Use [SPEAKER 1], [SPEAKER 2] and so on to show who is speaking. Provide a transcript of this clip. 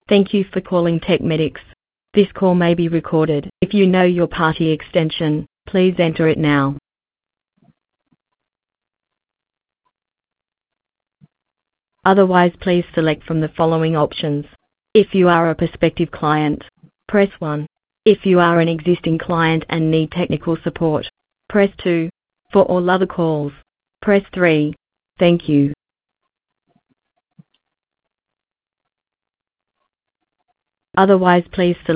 [SPEAKER 1] Thank you for calling TechMedics. This call may be recorded. If you know your party extension, please enter it now. Otherwise, please select from the following options. If you are a prospective client, press 1. If you are an existing client and need technical support, press 2. For all other calls, press 3. Thank you. Otherwise, please select